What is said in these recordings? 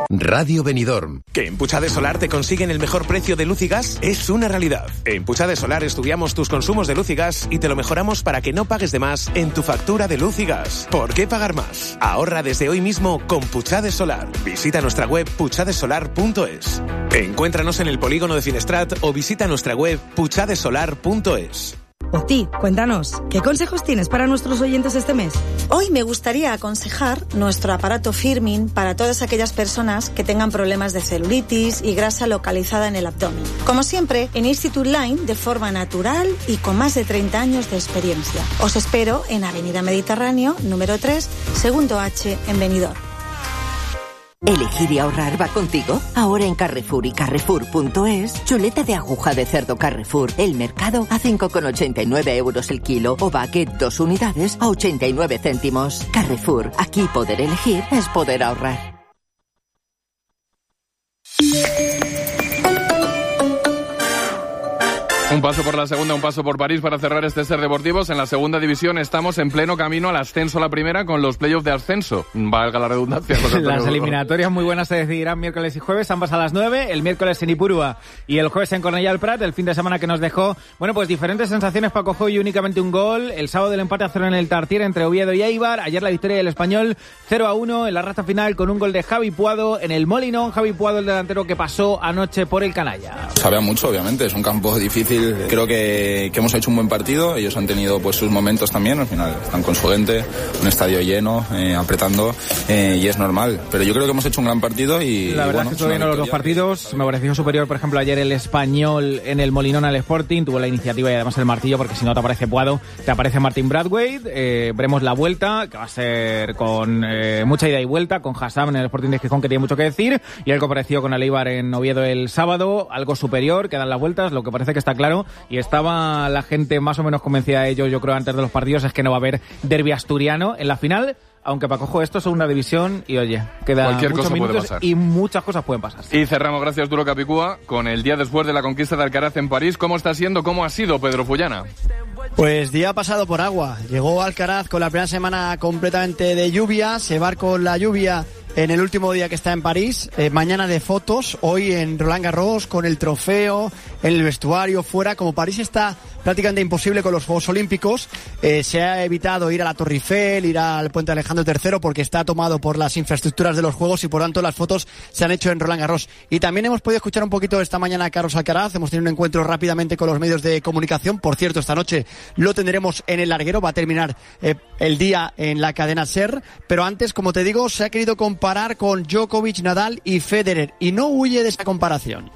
Radio Benidorm. ¿Que en Puchade Solar te consiguen el mejor precio de luz y gas? Es una realidad. En Puchade Solar estudiamos tus consumos de luz y gas y te lo mejoramos para que no pagues de más en tu factura de luz y gas. ¿Por qué pagar más? Ahorra desde hoy mismo con Puchade Solar. Visita nuestra web puchadesolar.es. Encuéntranos en el polígono de Finestrat o visita nuestra web puchadesolar.es. Oti, cuéntanos, ¿qué consejos tienes para nuestros oyentes este mes? Hoy me gustaría aconsejar nuestro aparato Firmin para todas aquellas personas que tengan problemas de celulitis y grasa localizada en el abdomen. Como siempre, en Institute Line, de forma natural y con más de 30 años de experiencia. Os espero en Avenida Mediterráneo, número 3, segundo H, en Benidorm. ¿Elegir y ahorrar va contigo? Ahora en Carrefour y Carrefour.es, chuleta de aguja de cerdo Carrefour, el mercado a 5,89 € el kilo o baguette 2 unidades a 89 céntimos. Carrefour, aquí poder elegir es poder ahorrar. Un paso por la segunda, un paso por París para cerrar este Ser Deportivos. En la segunda división estamos en pleno camino al ascenso a la primera con los playoffs de ascenso. Valga la redundancia. Las eliminatorias muy buenas se decidirán miércoles y jueves, ambas a las 9. El miércoles en Ipurúa y el jueves en Cornellà del Prat. El fin de semana que nos dejó, bueno, pues diferentes sensaciones. Paco Joy, únicamente un gol. El sábado el empate a 0 en el Tartiere entre Oviedo y Eibar. Ayer la victoria del Español 0-1 en la recta final con un gol de Javi Puado en el Molinón. Javi Puado, el delantero que pasó anoche por el Canalla. Sabe mucho, obviamente. Es un campo difícil. Creo que hemos hecho un buen partido. Ellos han tenido pues sus momentos también. Al final están con su gente, un estadio lleno, apretando, y es normal. Pero yo creo que hemos hecho un gran partido y la verdad bueno, es que estuvo bien los dos partidos. Me pareció superior, por ejemplo, ayer el Español en el Molinón al Sporting. Tuvo la iniciativa y además el martillo, porque si no te aparece Puado, te aparece Martin Brathwaite. Veremos la vuelta, que va a ser con mucha ida y vuelta, con Hassam en el Sporting de Gijón, que tiene mucho que decir, y el que apareció con el Eibar en Oviedo el sábado. Algo superior, que dan las vueltas. Lo que parece que está claro, y estaba la gente más o menos convencida de ello, yo creo, antes de los partidos, es que no va a haber derbi asturiano en la final. Aunque Paco, ojo, esto es segunda división y oye, quedan muchos minutos y muchas cosas pueden pasar. Y cerramos, gracias Duro Capicúa, con el día después de la conquista de Alcaraz en París. ¿Cómo está siendo, cómo ha sido, Pedro Fullana? Pues día pasado por agua. Llegó Alcaraz con la primera semana completamente de lluvia, se va con la lluvia en el último día que está en París, mañana de fotos, hoy en Roland Garros con el trofeo, en el vestuario, fuera. Como París está prácticamente imposible con los Juegos Olímpicos, se ha evitado ir a la Torre Eiffel, ir al Puente Alejandro III, porque está tomado por las infraestructuras de los Juegos y por tanto las fotos se han hecho en Roland Garros. Y también hemos podido escuchar un poquito esta mañana a Carlos Alcaraz, hemos tenido un encuentro rápidamente con los medios de comunicación. Por cierto, esta noche lo tendremos en el larguero, va a terminar el día en la cadena SER, pero antes, como te digo, se ha querido comparar con Djokovic, Nadal y Federer, y no huye de esa comparación.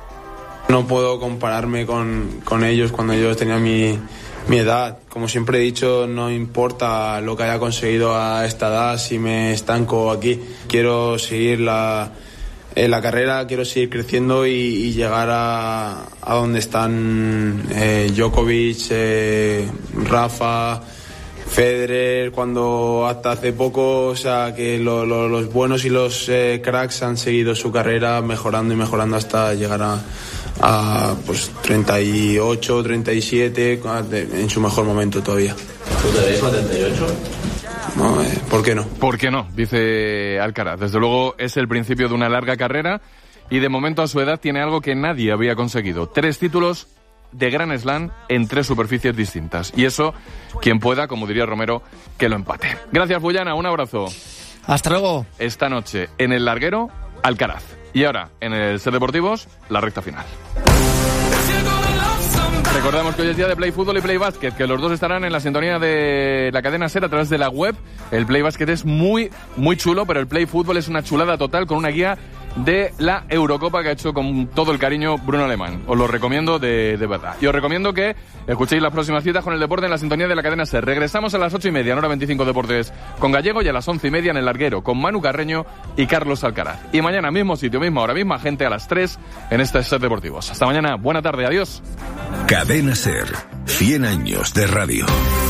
No puedo compararme con ellos cuando ellos tenían mi edad. Como siempre he dicho, no importa lo que haya conseguido a esta edad, si me estanco aquí. Quiero seguir la carrera, quiero seguir creciendo y llegar a donde están Djokovic, Rafa, Federer, cuando hasta hace poco, o sea, que los buenos y los cracks han seguido su carrera mejorando y mejorando hasta llegar a pues 38, 37, en su mejor momento todavía. ¿Tú te ves a 38? No, ¿por qué no? ¿Por qué no? Dice Alcaraz. Desde luego es el principio de una larga carrera y de momento a su edad tiene algo que nadie había conseguido. 3 títulos de Grand Slam en 3 superficies distintas. Y eso, quien pueda, como diría Romero, que lo empate. Gracias, Fullana. Un abrazo. Hasta luego. Esta noche en el larguero, Alcaraz. Y ahora, en el Ser Deportivos, la recta final. Recordamos que hoy es día de Play Fútbol y Play Básquet, que los dos estarán en la sintonía de la cadena SER a través de la web. El Play Básquet es muy, muy chulo, pero el Play Fútbol es una chulada total con una guía de la Eurocopa que ha hecho con todo el cariño Bruno Alemán. Os lo recomiendo de verdad. Y os recomiendo que escuchéis las próximas citas con el deporte en la sintonía de la cadena SER. Regresamos a las 8:30 en Hora 25 Deportes con Gallego y a las 11:30 en el larguero con Manu Carreño y Carlos Alcaraz. Y mañana mismo sitio, misma hora, misma gente a las 3 en este Ser Deportivos. Hasta mañana, buena tarde, adiós. Cadena SER, 100 años de radio.